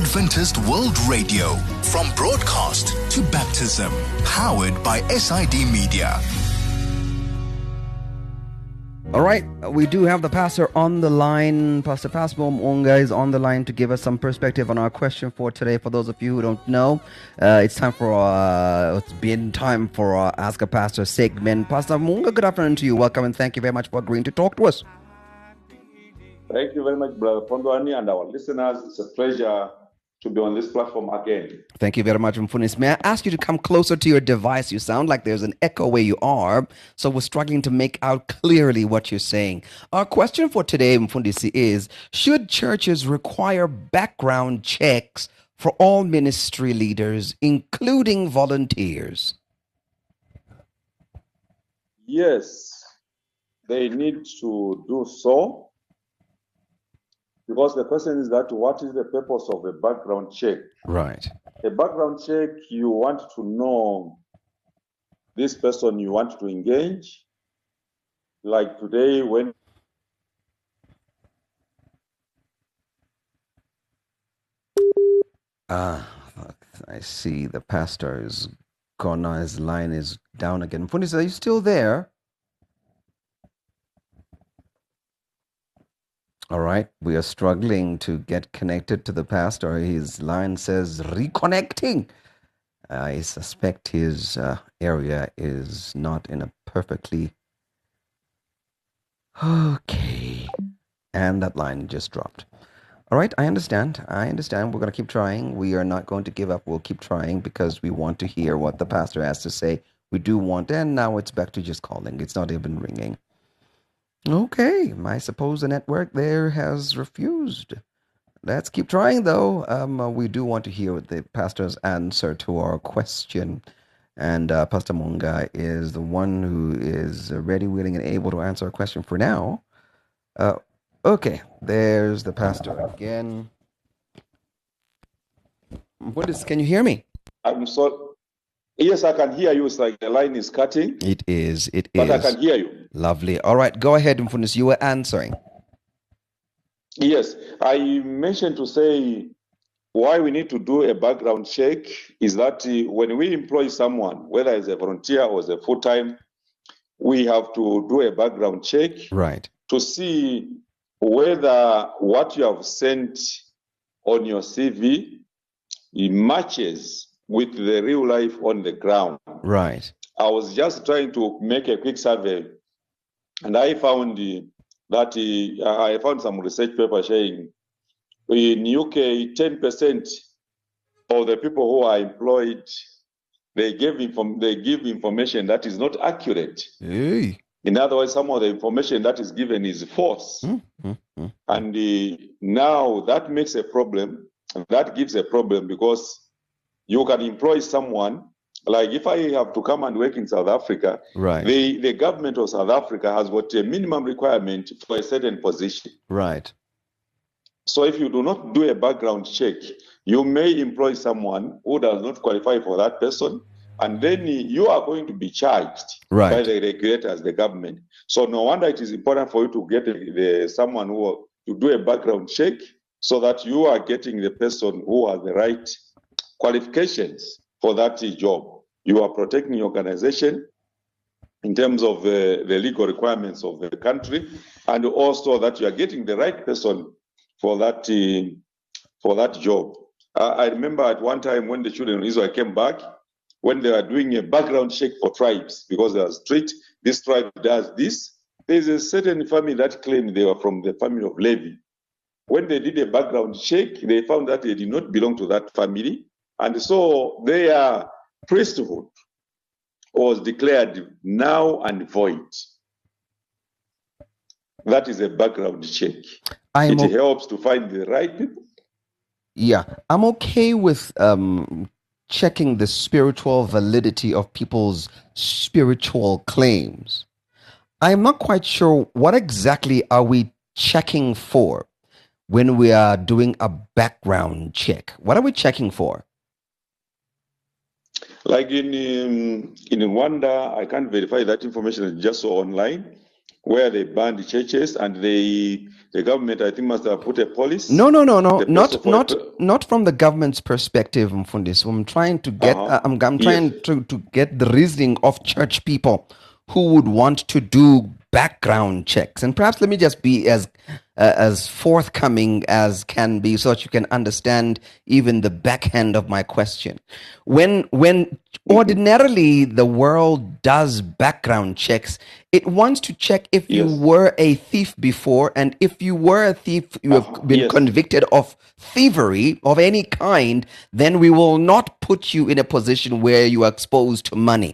Adventist World Radio, from broadcast to baptism, powered by SID Media. All right, we do have the pastor on the line. Pastor Pasmo Mwonga is on the line to give us some perspective on our question for today. For those of you who don't know, it's been time for our Ask a Pastor segment. Pastor Mwonga, good afternoon to you. Welcome and thank you very much for agreeing to talk to us. Thank you very much, Brother Pondwani, and our listeners. It's a pleasure to be on this platform again. Thank you very much, Mfunis. May I ask you to come closer to your device? You sound like there's an echo where you are, so we're struggling to make out clearly what you're saying. Our question for today, Mfundisi, is, should churches require background checks for all ministry leaders, including volunteers? Yes, they need to do so. Because the question is that what is the purpose of a background check? Right. A background check, you want to know this person you want to engage. Like today when I see the pastor is gone now. His line is down again. Mfundisi, are you still there? All right, we are struggling to get connected to the pastor. His line says reconnecting. I suspect his area is not in a perfectly... Okay. And that line just dropped. All right, I understand. We're going to keep trying. We are not going to give up. We'll keep trying because we want to hear what the pastor has to say. We do want, and now it's back to just calling. It's not even ringing. Okay, I suppose the network there has refused. Let's keep trying, though. We do want to hear the pastor's answer to our question. And Pastor Mwonga is the one who is ready, willing, and able to answer our question for now. Okay, there's the pastor again. Can you hear me? I'm sorry. Yes, I can hear you. It's like the line is cutting. It is. But I can hear you. Lovely. All right, go ahead, Mfundisi. You were answering. Yes, I mentioned to say why we need to do a background check is that when we employ someone, whether it's a volunteer or as a full-time, we have to do a background check. Right. To see whether what you have sent on your CV matches with the real life on the ground. Right. I was just trying to make a quick survey, and I found I found some research paper saying in UK 10% of the people who are employed they give information that is not accurate. Hey. In other words, some of the information that is given is false, and now that makes a problem. That gives a problem because you can employ someone. Like if I have to come and work in South Africa, right? The government of South Africa has got a minimum requirement for a certain position. Right. So if you do not do a background check, you may employ someone who does not qualify for that person, and then you are going to be charged by the regulators, the government. So no wonder it is important for you to get someone who to do a background check so that you are getting the person who has the right qualifications for that job. You are protecting your organization in terms of the legal requirements of the country, and also that you are getting the right person for that job. I remember at one time when the children of Israel came back, when they were doing a background check for tribes, because they are strict, this tribe does this. There's a certain family that claimed they were from the family of Levi. When they did a background check, they found that they did not belong to that family. And so their priesthood was declared null and void. That is a background check. It helps to find the right people. Yeah, I'm okay with checking the spiritual validity of people's spiritual claims. I'm not quite sure what exactly are we checking for when we are doing a background check. What are we checking for? Like in Rwanda, I can't verify that information, it's just so online. where they banned churches, and the government, I think, must have put a policy. No. Not from the government's perspective, Mfundisi. I'm trying to get. I'm trying to get the reasoning of church people who would want to do background checks. And perhaps let me just be as forthcoming as can be, so that you can understand even the backhand of my question. When ordinarily the world does background checks, it wants to check if you were a thief before, and if you were a thief, you have been convicted of thievery of any kind, then we will not put you in a position where you are exposed to money.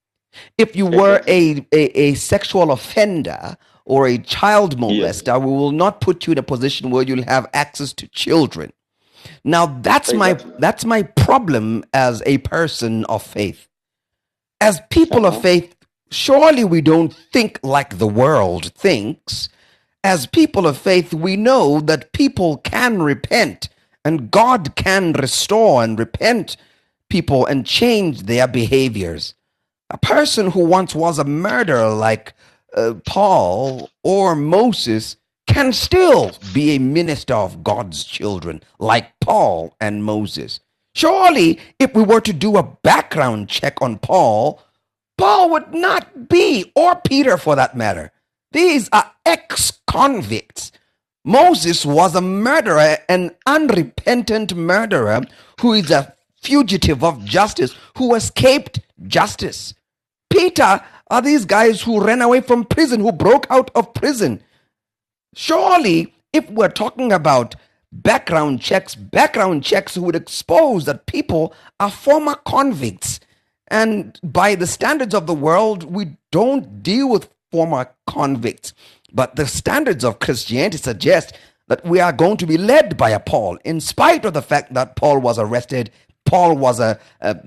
If you were a sexual offender or a child molester, we will not put you in a position where you'll have access to children. Now, that's my problem as a person of faith. As people of faith, surely we don't think like the world thinks. As people of faith, we know that people can repent, and God can restore and repent people and change their behaviors. A person who once was a murderer like Paul or Moses can still be a minister of God's children like Paul and Moses. Surely, if we were to do a background check on Paul would not be, or Peter for that matter. These are ex-convicts. Moses was a murderer, an unrepentant murderer who is a fugitive of justice, who escaped justice. Peter are these guys who ran away from prison, who broke out of prison. Surely, if we're talking about background checks would expose that people are former convicts. And by the standards of the world, we don't deal with former convicts. But the standards of Christianity suggest that we are going to be led by a Paul, in spite of the fact that Paul was arrested. Paul was a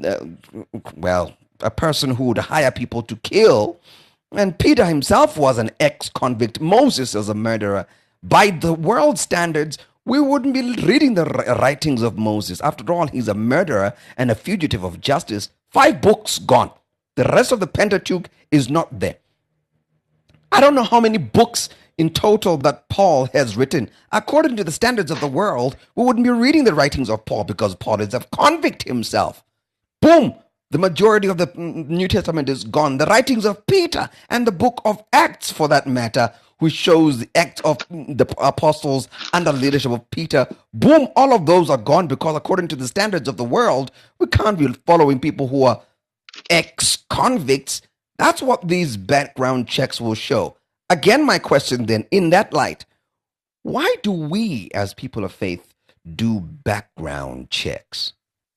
person who would hire people to kill. And Peter himself was an ex-convict. Moses is a murderer. By the world standards, we wouldn't be reading the writings of Moses. After all, he's a murderer and a fugitive of justice. 5 books gone. The rest of the Pentateuch is not there. I don't know how many books in total that Paul has written. According to the standards of the world, we wouldn't be reading the writings of Paul because Paul is a convict himself. Boom! The majority of the New Testament is gone. The writings of Peter and the book of Acts, for that matter, which shows the acts of the apostles under the leadership of Peter, boom, all of those are gone because according to the standards of the world, we can't be following people who are ex-convicts. That's what these background checks will show. Again, my question then, in that light, why do we as people of faith do background checks?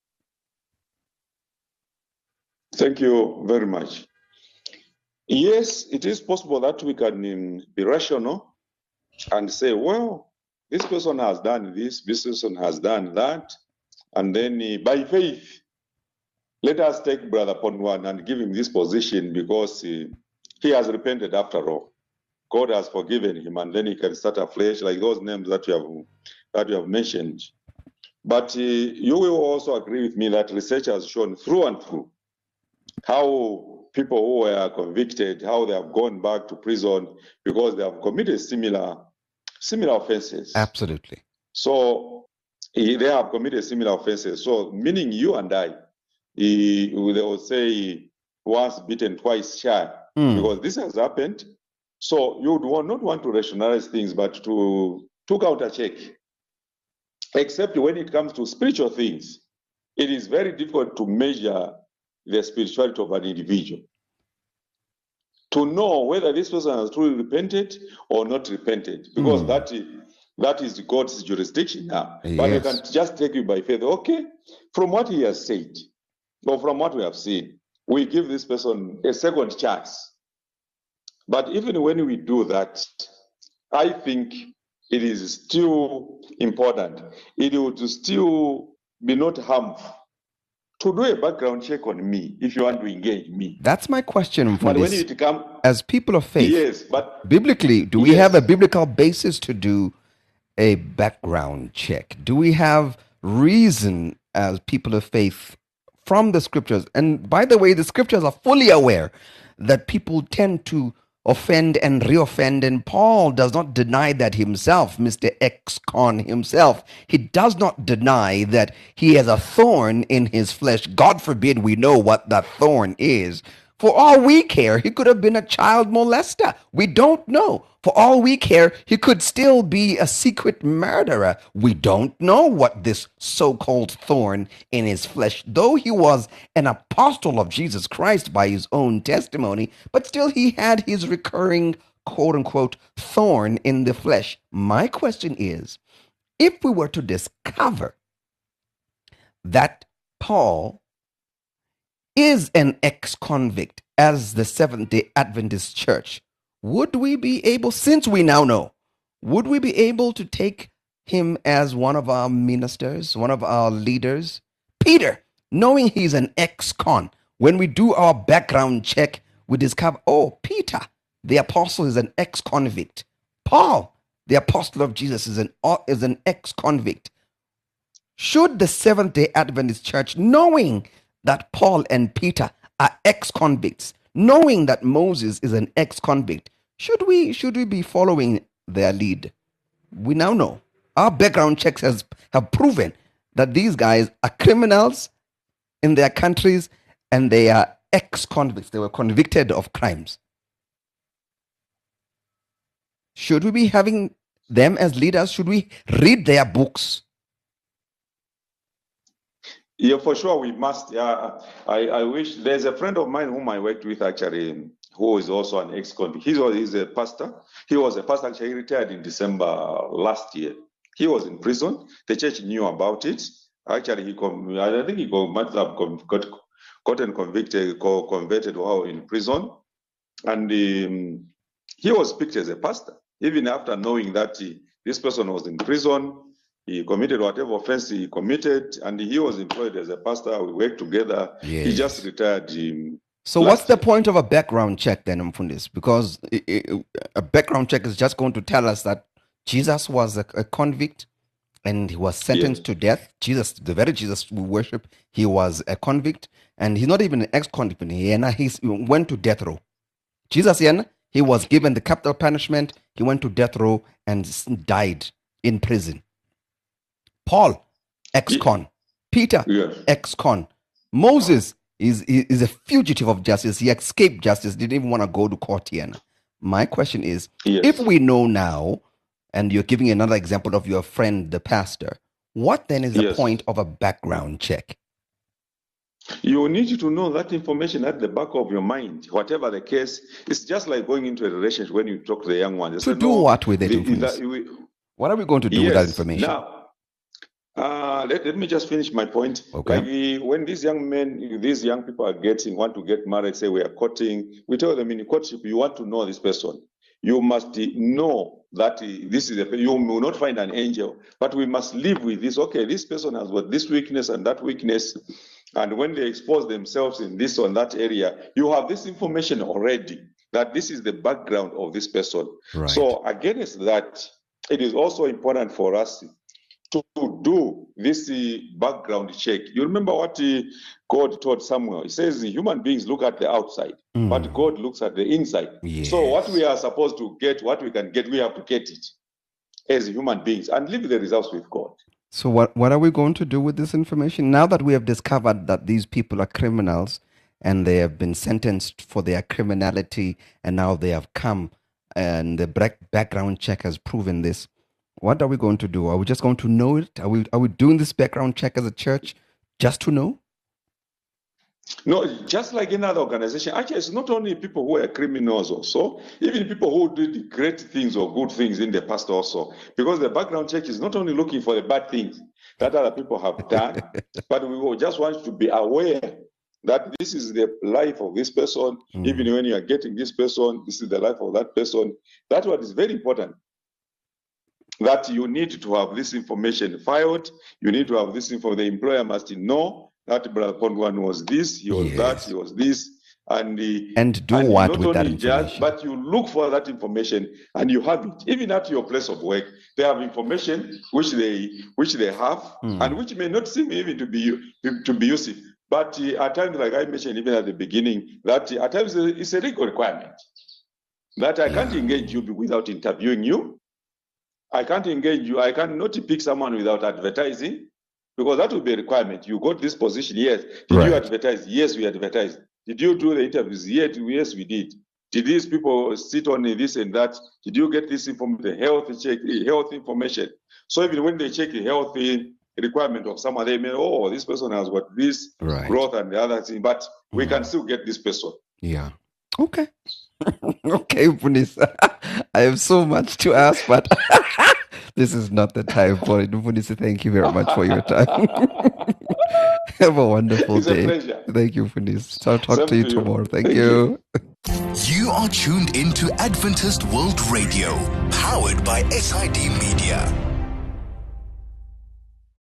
Thank you very much. Yes, it is possible that we can be rational and say, well, this person has done this person has done that. And then by faith, let us take Brother Ponwan and give him this position because he has repented after all. God has forgiven him, and then he can start afresh, like those names that you have mentioned. But you will also agree with me that research has shown through and through how people who were convicted, how they have gone back to prison because they have committed similar offenses. Absolutely. So they have committed similar offenses. So meaning you and I, they will say once bitten, twice shy, because this has happened. So you would not want to rationalize things, but to counter check. Except when it comes to spiritual things, it is very difficult to measure the spirituality of an individual, to know whether this person has truly repented or not repented, because that is God's jurisdiction now. Yes. But I can just take you by faith. Okay, from what he has said, or from what we have seen, we give this person a second chance. But even when we do that, I think it is still important. It would still be not harmful to do a background check on me if you want to engage me. That's my question for this. When it comes, as people of faith, yes, but biblically, do we have a biblical basis to do a background check? Do we have reason as people of faith from the scriptures? And by the way, the scriptures are fully aware that people tend to offend and reoffend. And Paul does not deny that himself, Mr. Ex-con himself. He does not deny that he has a thorn in his flesh. God forbid we know what that thorn is. For all we care, he could have been a child molester. We don't know. For all we care, he could still be a secret murderer. We don't know what this so-called thorn in his flesh, though he was an apostle of Jesus Christ by his own testimony, but still he had his recurring quote-unquote thorn in the flesh. My question is, if we were to discover that Paul is an ex-convict as the Seventh-day Adventist Church, would we be able, since we now know, would we be able to take him as one of our ministers, one of our leaders? Peter, knowing he's an ex-con, when we do our background check, we discover, oh, Peter, the apostle, is an ex-convict. Paul, the apostle of Jesus, is an ex-convict. Should the Seventh-day Adventist Church, knowing that Paul and Peter are ex-convicts, knowing that Moses is an ex-convict, should we be following their lead? We now know. Our background checks have proven that these guys are criminals in their countries and they are ex-convicts. They were convicted of crimes. Should we be having them as leaders? Should we read their books? Yeah, for sure we must. I wish there's a friend of mine whom I worked with actually, who is also an ex-convict. He's a pastor. He was a pastor. Actually, he retired in December last year. He was in prison. The church knew about it. Actually, I think he might have gotten converted while in prison, and he was picked as a pastor even after knowing that this person was in prison. He committed whatever offense he committed, and he was employed as a pastor. We worked together. Yes. He just retired. So what's the point of a background check then, Mfundis? Because a background check is just going to tell us that Jesus was a convict and he was sentenced to death. Jesus, the very Jesus we worship, he was a convict, and he's not even an ex-convict. He went to death row. Jesus, he was given the capital punishment. He went to death row and died in prison. Paul, ex-con. Peter, ex-con. Moses is a fugitive of justice. He escaped justice, didn't even want to go to court here. My question is, if we know now, and you're giving another example of your friend, the pastor, what then is the point of a background check? You need to know that information at the back of your mind, whatever the case. It's just like going into a relationship when you talk to the young one. To do what with it? What are we going to do with that information? Now, let me just finish my point. Okay. Like when these young people want to get married, say we are courting, we tell them in courtship, you want to know this person. You must know that this is you will not find an angel, but we must live with this. Okay, this person has got this weakness and that weakness. And when they expose themselves in this or that area, you have this information already that this is the background of this person. Right. So against that, it is also important for us to do this background check. You remember what God told Samuel? He says human beings look at the outside, but God looks at the inside. Yes. So what we are supposed to get, what we can get, we have to get it as human beings and leave the results with God. So what are we going to do with this information? Now that we have discovered that these people are criminals and they have been sentenced for their criminality, and now they have come and the background check has proven this, what are we going to do? Are we just going to know it? Are we doing this background check as a church just to know? No, just like in other organizations. Actually, it's not only people who are criminals also, even people who did great things or good things in the past also. Because the background check is not only looking for the bad things that other people have done, but we will just want to be aware that this is the life of this person. Even when you are getting this person, this is the life of that person. That's what is very important. That you need to have this information filed. You need to have this info. The employer must know that Brother Pondwan was this, he was that, he was this. And do what with that information? But you look for that information and you have it. Even at your place of work, they have information which they have and which may not seem even to be useful. But at times, like I mentioned even at the beginning, that at times it's a legal requirement. that I can't engage you without interviewing you. I can't engage you. I cannot pick someone without advertising, because that would be a requirement. You got this position, yes. Did you advertise? Yes, we advertised. Did you do the interviews? Yes, we did. Did these people sit on this and that? Did you get this information, health information? So even when they check the health requirement of someone, they may, this person has got this growth and the other thing, but we can still get this person. Yeah. Okay. Okay, Mfundisi. I have so much to ask, but this is not the time for it. Mfundisi, thank you very much for your time. Have a wonderful day. A pleasure. Thank you, Mfundisi. I'll talk to you tomorrow. Thank you. You are tuned into Adventist World Radio, powered by SID Media.